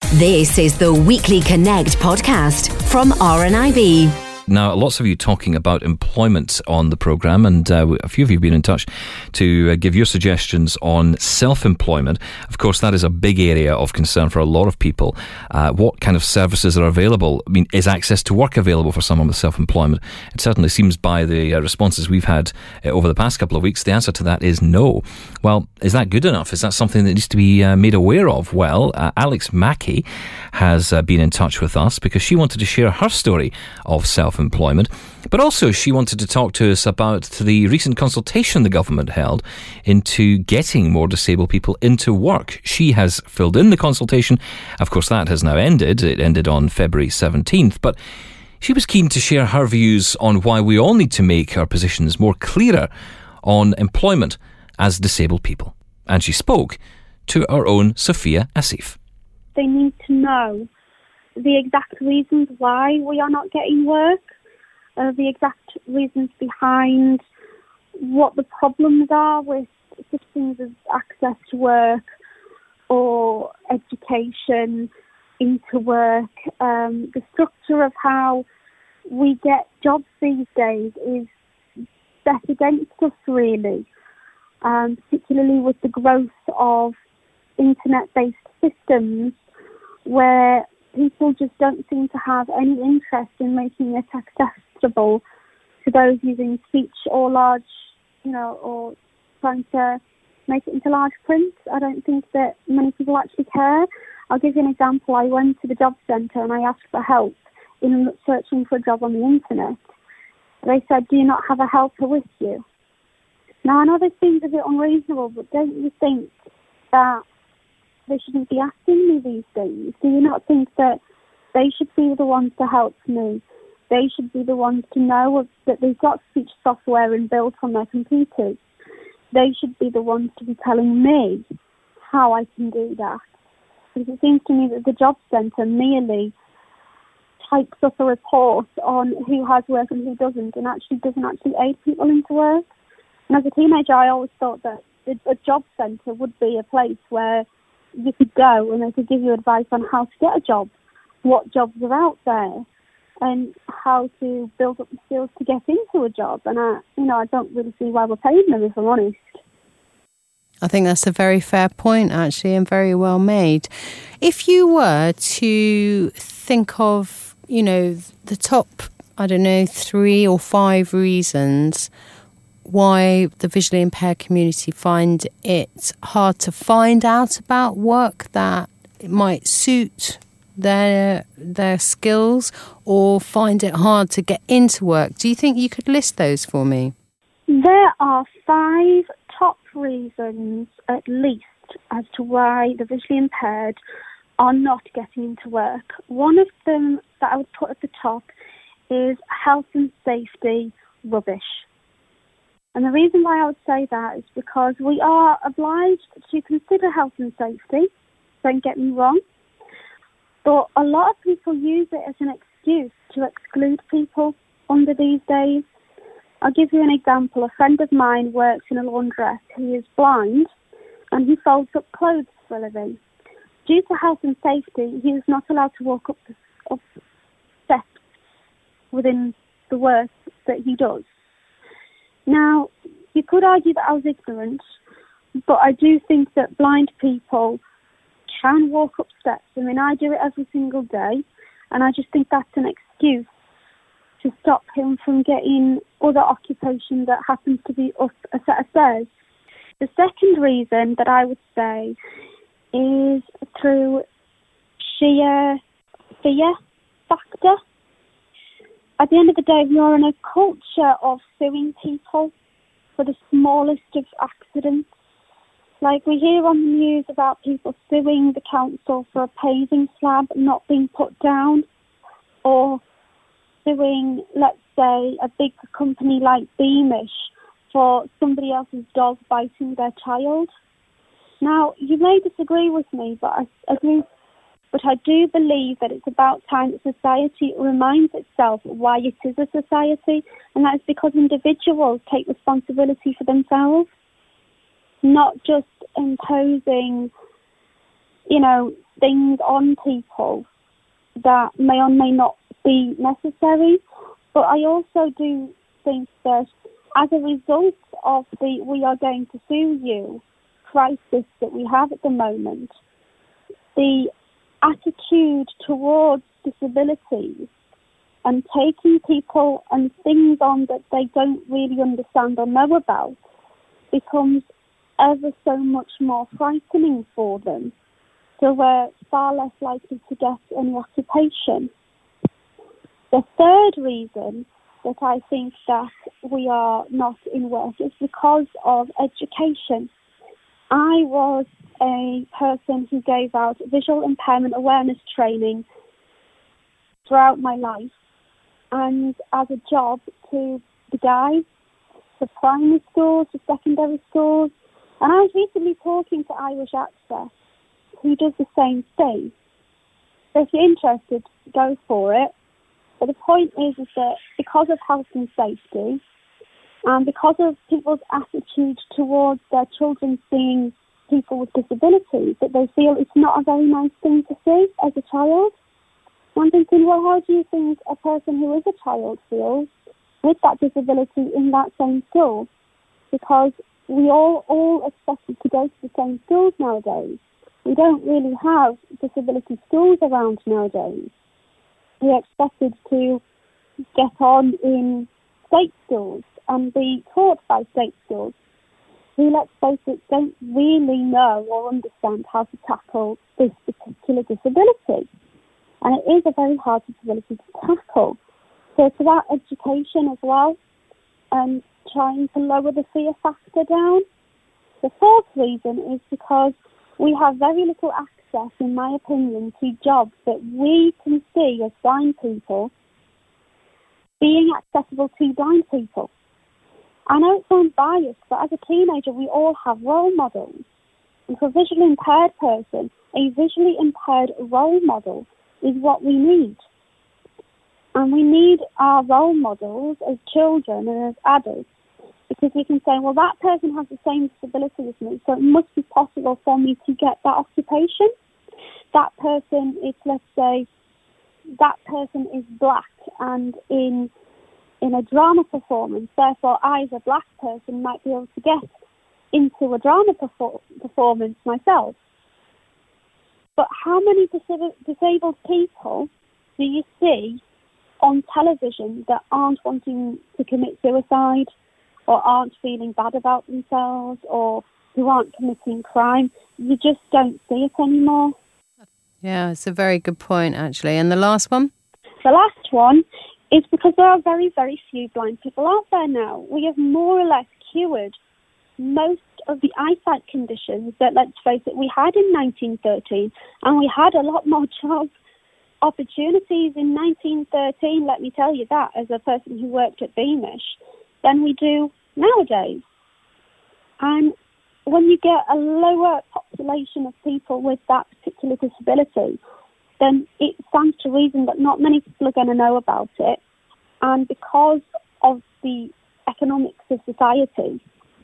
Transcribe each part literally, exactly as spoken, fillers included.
This is the Weekly Connect podcast from R N I B. Now, lots of you talking about employment on the programme, and uh, a few of you have been in touch to uh, give your suggestions on self-employment. Of course, that is a big area of concern for a lot of people. Uh, what kind of services are available? I mean, is access to work available for someone with self-employment? It certainly seems by the uh, responses we've had uh, over the past couple of weeks, the answer to that is no. Well, is that good enough? Is that something that needs to be uh, made aware of? Well, uh, Alex Mackey has uh, been in touch with us because she wanted to share her story of self-employment. employment, but also she wanted to talk to us about the recent consultation the government held into getting more disabled people into work. She has filled in the consultation. Of course, that has now ended. It ended on February seventeenth, but she was keen to share her views on why we all need to make our positions more clearer on employment as disabled people. And she spoke to our own Sophia Asif. They need to know the exact reasons why we are not getting work, uh, the exact reasons behind what the problems are with such things as access to work or education into work. Um, the structure of how we get jobs these days is set against us, really, um, particularly with the growth of internet-based systems where people just don't seem to have any interest in making it accessible to those using speech or large, you know, or trying to make it into large print. I don't think that many people actually care. I'll give you an example. I went to the job centre and I asked for help in searching for a job on the internet. They said, "Do you not have a helper with you?" Now, I know this seems a bit unreasonable, but don't you think that they shouldn't be asking me these days? Do you not think that they should be the ones to help me? They should be the ones to know that they've got speech software inbuilt on their computers. They should be the ones to be telling me how I can do that. Because it seems to me that the job centre merely types up a report on who has work and who doesn't, and actually doesn't actually aid people into work. And as a teenager, I always thought that a job centre would be a place where you could go and they could give you advice on how to get a job, what jobs are out there, and how to build up the skills to get into a job. And I, you know, I don't really see why we're paying them, if I'm honest. I think that's a very fair point, actually, and very well made. If you were to think of, you know, the top, I don't know, three or five reasons why the visually impaired community find it hard to find out about work that might suit their their skills, or find it hard to get into work, do you think you could list those for me? There are five top reasons, at least, as to why the visually impaired are not getting into work. One of them that I would put at the top is health and safety rubbish. And the reason why I would say that is because we are obliged to consider health and safety, don't get me wrong, but a lot of people use it as an excuse to exclude people under these days. I'll give you an example. A friend of mine works in a laundress. He is blind and he folds up clothes for a living. Due to health and safety, he is not allowed to walk up the up steps within the work that he does. Now, you could argue that I was ignorant, but I do think that blind people can walk up steps. I mean, I do it every single day, and I just think that's an excuse to stop him from getting other occupation that happens to be up a set of stairs. The second reason that I would say is through sheer fear factor. At the end of the day, we are in a culture of suing people for the smallest of accidents. Like, we hear on the news about people suing the council for a paving slab not being put down, or suing, let's say, a big company like Beamish for somebody else's dog biting their child. Now, you may disagree with me, but I agree. But I do believe that it's about time that society reminds itself why it is a society, and that is because individuals take responsibility for themselves, not just imposing you know, things on people that may or may not be necessary. But I also do think that as a result of the "we are going to sue you" crisis that we have at the moment, the attitude towards disabilities and taking people and things on that they don't really understand or know about becomes ever so much more frightening for them. So we're far less likely to get any occupation. The third reason that I think that we are not in work is because of education. I was a person who gave out visual impairment awareness training throughout my life, and as a job to the guys, to primary schools, to secondary schools. And I was recently talking to Irish Access, who does the same thing. So if you're interested, go for it. But the point is, is that because of health and safety, and because of people's attitude towards their children seeing people with disabilities, that they feel it's not a very nice thing to see as a child. And I'm thinking, well, how do you think a person who is a child feels with that disability in that same school? Because we all all expected to go to the same schools nowadays. We don't really have disability schools around nowadays. We're expected to get on in state schools and be taught by state schools who, let's face it, don't really know or understand how to tackle this particular disability. And it is a very hard disability to tackle. So it's about education as well, and trying to lower the fear factor down. The fourth reason is because we have very little access, in my opinion, to jobs that we can see as blind people being accessible to blind people. I know it sounds biased, but as a teenager, we all have role models. And for a visually impaired person, a visually impaired role model is what we need. And we need our role models as children and as adults, because we can say, well, that person has the same disability as me, so it must be possible for me to get that occupation. That person is, let's say, that person is black and in in a drama performance, therefore I, as a black person, might be able to get into a drama perfor- performance myself. But how many dis- disabled people do you see on television that aren't wanting to commit suicide, or aren't feeling bad about themselves, or who aren't committing crime? You just don't see it anymore. Yeah, it's a very good point, actually. And the last one? The last one is because there are very, very few blind people out there now. We have more or less cured most of the eyesight conditions that, let's face it, we had in nineteen thirteen, and we had a lot more job opportunities in nineteen thirteen, let me tell you that, as a person who worked at Beamish, than we do nowadays. And when you get a lower population of people with that particular disability, then it stands to reason that not many people are going to know about it. And because of the economics of society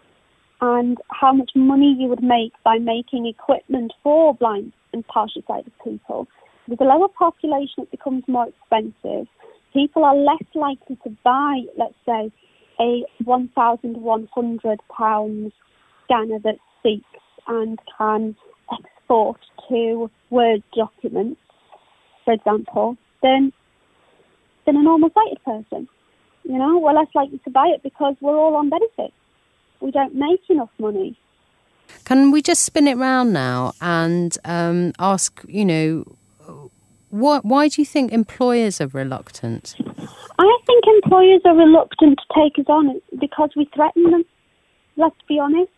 and how much money you would make by making equipment for blind and partially sighted people, with a lower population it becomes more expensive. People are less likely to buy, let's say, a one thousand one hundred pounds scanner that speaks and can export to Word documents, for example, than, than a normal sighted person. You know, we're less likely to buy it because we're all on benefits. We don't make enough money. Can we just spin it round now and um, ask, you know, what, why do you think employers are reluctant? I think employers are reluctant to take us on because we threaten them. Let's be honest.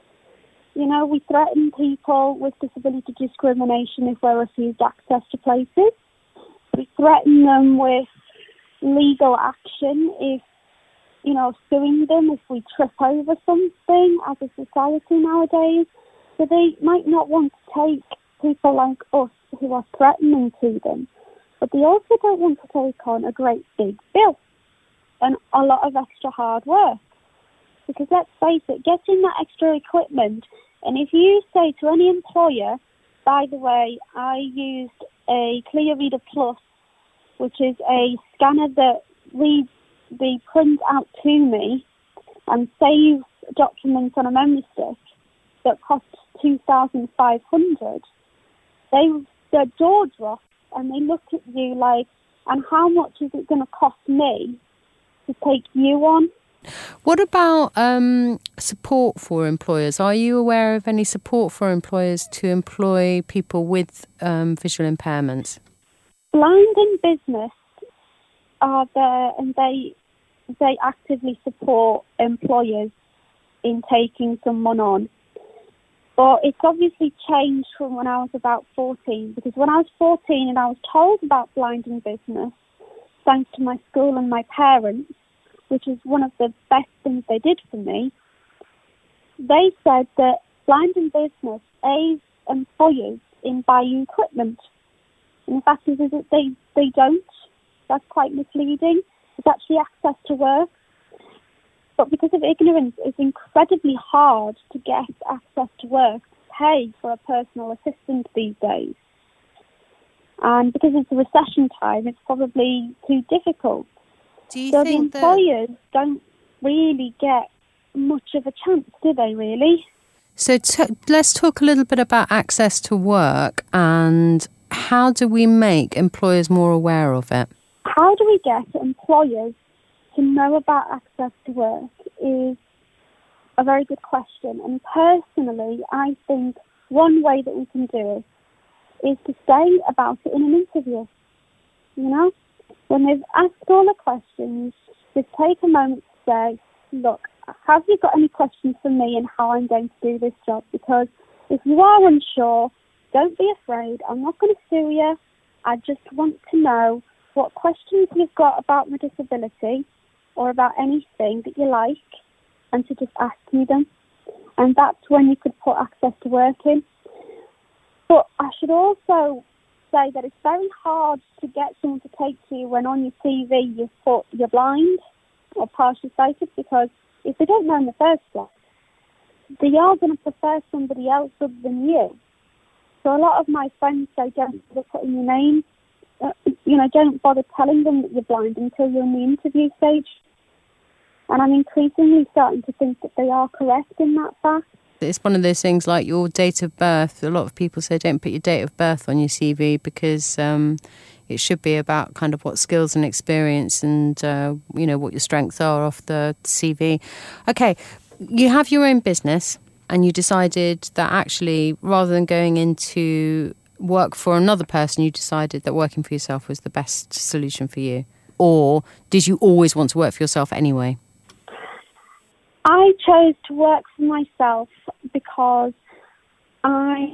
You know, we threaten people with disability discrimination if we're refused access to places. We threaten them with legal action if, you know, suing them if we trip over something as a society nowadays. So they might not want to take people like us who are threatening to them, but they also don't want to take on a great big bill and a lot of extra hard work. Because let's face it, getting that extra equipment, and if you say to any employer by the way, I used a ClearReader Plus, which is a scanner that reads the print out to me and saves documents on a memory stick that costs two thousand five hundred dollars. They, their jaw drops and they look at you like, and how much is it going to cost me to take you on? What about um, support for employers? Are you aware of any support for employers to employ people with um, visual impairments? Blind in Business are there, and they they actively support employers in taking someone on. But it's obviously changed from when I was about fourteen, because when I was fourteen and I was told about Blind in Business, thanks to my school and my parents, which is one of the best things they did for me, they said that Blind in Business aids employers in buying equipment. And the fact is, is that they, they don't. That's quite misleading. It's actually access to work. But because of ignorance, it's incredibly hard to get access to work, pay for a personal assistant these days. And because it's a recession time, it's probably too difficult. Do you so think the employers that... don't really get much of a chance, do they, really? So t- let's talk a little bit about access to work and how do we make employers more aware of it? How do we get employers to know about access to work is a very good question. And personally, I think one way that we can do it is to say about it in an interview. You know? When they've asked all the questions, just take a moment to say, look, have you got any questions for me and how I'm going to do this job? Because if you are unsure, don't be afraid. I'm not going to sue you. I just want to know what questions you've got about my disability or about anything that you like, and to just ask me them. And that's when you could put access to work in. But I should also say that it's very hard to get someone to take to you when on your C V you've put you're blind or partially sighted, because if they don't know in the first place, they are going to prefer somebody else other than you. So a lot of my friends say, don't bother putting your name, uh, you know, don't bother telling them that you're blind until you're in the interview stage. And I'm increasingly starting to think that they are correct in that fact. It's one of those things like your date of birth. A lot of people say don't put your date of birth on your C V because um, it should be about kind of what skills and experience and, uh, you know, what your strengths are off the C V. Okay, you have your own business and you decided that actually rather than going into work for another person, you decided that working for yourself was the best solution for you. Or did you always want to work for yourself anyway? I chose to work for myself because I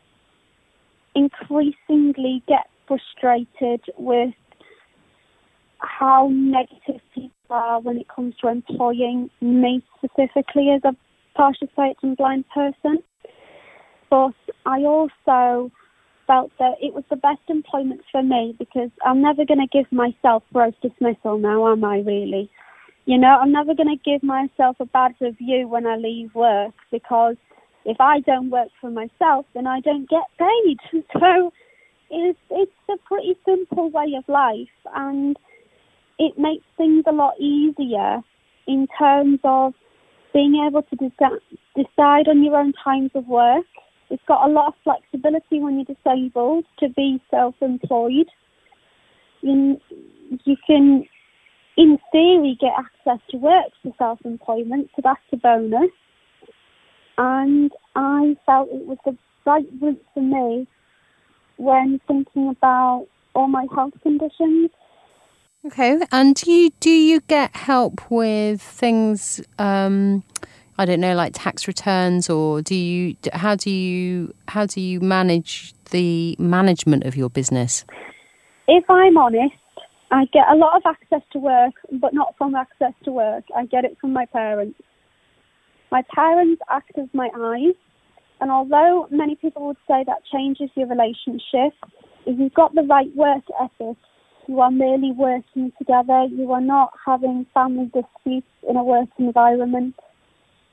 increasingly get frustrated with how negative people are when it comes to employing me specifically as a partially sighted and blind person. But I also felt that it was the best employment for me because I'm never going to give myself gross dismissal now, am I really? You know, I'm never going to give myself a bad review when I leave work because if I don't work for myself, then I don't get paid. So it's, it's a pretty simple way of life, and it makes things a lot easier in terms of being able to deci- decide on your own times of work. It's got a lot of flexibility when you're disabled to be self-employed. You, you can, in theory, get access to work for self-employment, so that's a bonus. And I felt it was the right route for me when thinking about all my health conditions. Okay, and do you, do you get help with things, um, I don't know, like tax returns, or do you, how do you, how do you manage the management of your business? If I'm honest, I get a lot of access to work, but not from access to work. I get it from my parents. My parents act as my eyes, and although many people would say that changes your relationship, if you've got the right work ethic, you are merely working together. You are not having family disputes in a work environment.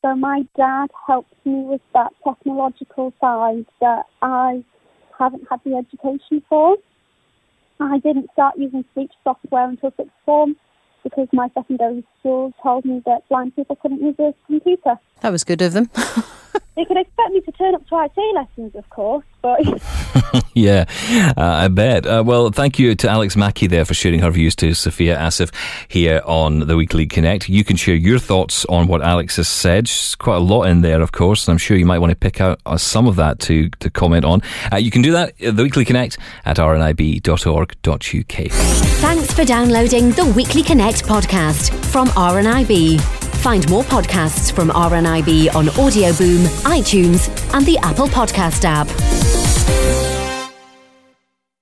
So my dad helped me with that technological side that I haven't had the education for. I didn't start using speech software until sixth form because my secondary school told me that blind people couldn't use a computer. That was good of them. They could expect me to turn up to I T lessons, of course, but... yeah, uh, I bet. Uh, well, thank you to Alex Mackey there for sharing her views to Sophia Asif here on the Weekly Connect. You can share your thoughts on what Alex has said. There's quite a lot in there, of course, and I'm sure you might want to pick out uh, some of that to, to comment on. Uh, you can do that at the Weekly Connect at r n i b dot org dot u k. Thanks for downloading the Weekly Connect podcast from R N I B. Find more podcasts from R N I B on Audio Boom, iTunes, and the Apple Podcast app.